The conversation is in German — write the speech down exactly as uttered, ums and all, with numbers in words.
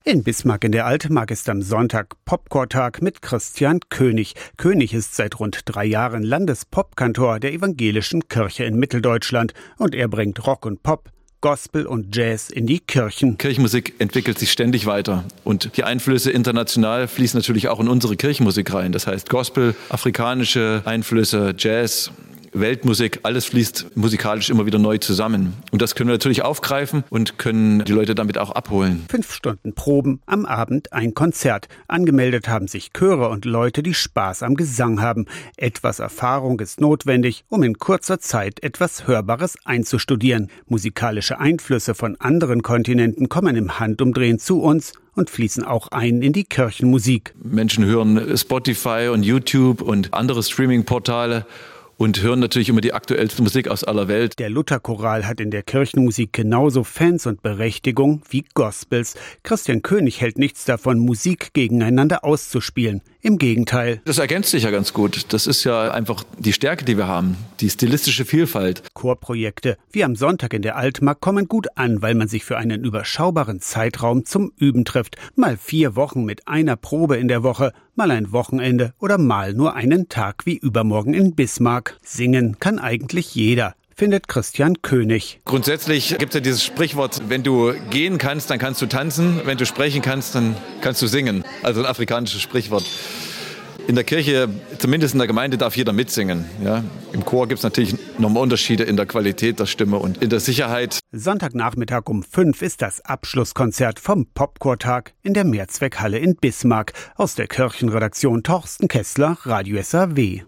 In Bismarck in der Altmark ist am Sonntag Popchortag mit Christian König. König ist seit rund drei Jahren Landespopkantor der Evangelischen Kirche in Mitteldeutschland und er bringt Rock und Pop, Gospel und Jazz in die Kirchen. Kirchenmusik entwickelt sich ständig weiter und die Einflüsse international fließen natürlich auch in unsere Kirchenmusik rein. Das heißt Gospel, afrikanische Einflüsse, Jazz, Weltmusik, alles fließt musikalisch immer wieder neu zusammen. Und das können wir natürlich aufgreifen und können die Leute damit auch abholen. Fünf Stunden Proben, am Abend ein Konzert. Angemeldet haben sich Chöre und Leute, die Spaß am Gesang haben. Etwas Erfahrung ist notwendig, um in kurzer Zeit etwas Hörbares einzustudieren. Musikalische Einflüsse von anderen Kontinenten kommen im Handumdrehen zu uns und fließen auch ein in die Kirchenmusik. Menschen hören Spotify und YouTube und andere Streaming-Portale und hören natürlich immer die aktuellste Musik aus aller Welt. Der Lutherchoral hat in der Kirchenmusik genauso Fans und Berechtigung wie Gospels. Christian König hält nichts davon, Musik gegeneinander auszuspielen. Im Gegenteil. Das ergänzt sich ja ganz gut. Das ist ja einfach die Stärke, die wir haben, die stilistische Vielfalt. Chorprojekte wie am Sonntag in der Altmark kommen gut an, weil man sich für einen überschaubaren Zeitraum zum Üben trifft. Mal vier Wochen mit einer Probe in der Woche, mal ein Wochenende oder mal nur einen Tag wie übermorgen in Bismarck. Singen kann eigentlich jeder, findet Christian König. Grundsätzlich gibt es ja dieses Sprichwort, wenn du gehen kannst, dann kannst du tanzen, wenn du sprechen kannst, dann kannst du singen. Also ein afrikanisches Sprichwort. In der Kirche, zumindest in der Gemeinde, darf jeder mitsingen. Ja? Im Chor gibt es natürlich nochmal Unterschiede in der Qualität der Stimme und in der Sicherheit. Sontagnachmittag um fünf ist das Abschlusskonzert vom Popchortag in der Mehrzweckhalle in Bismarck. Aus der Kirchenredaktion Torsten Kessler, Radio S A W.